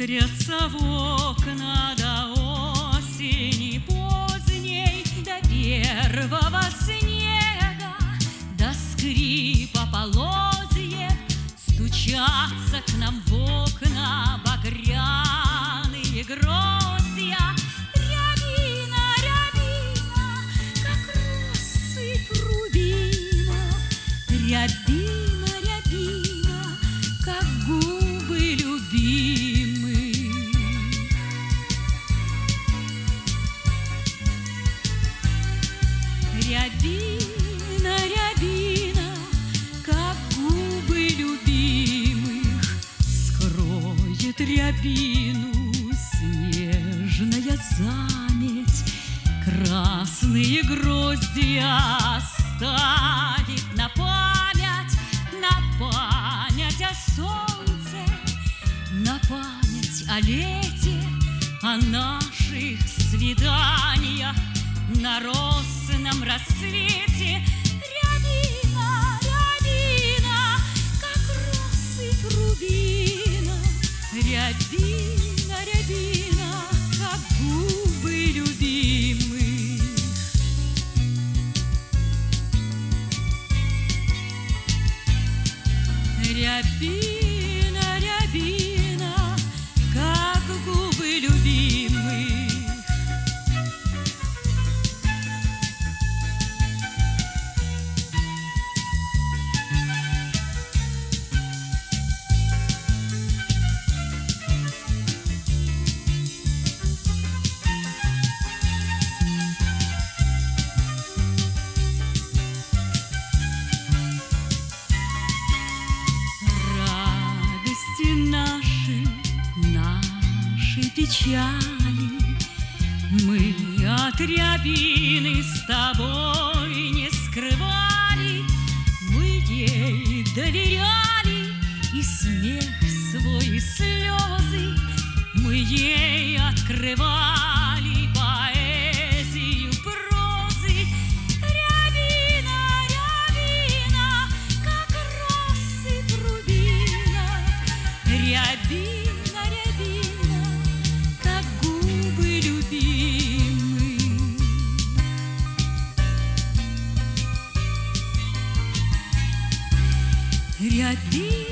Трется в окна до осени поздней, до первого снега, до скрипа полозьев. Стучатся к нам в окна багряные гроздья. Рябина, рябина, как россыпь рубинов. Рябина, рябина, как губы любимых. Рябина, рябина, как губы любимых. Скроет рябину снежная заметь, красные гроздья оставит на память о солнце, на память о лете, о наших свиданиях на росном рассвете. Рябина, рябина, как россыпь рубина. Рябина, рябина, как губы любимых. Рябина, рябина, как губы любимых. Наши печали мы от рябины с тобой не скрывали. Мы ей доверяли и смех свой, и слезы. Мы ей открывали поэзию прозы. Рябина, рябина, как россыпь рубинов. Рябина, рябина, как губы любимых. Рябина.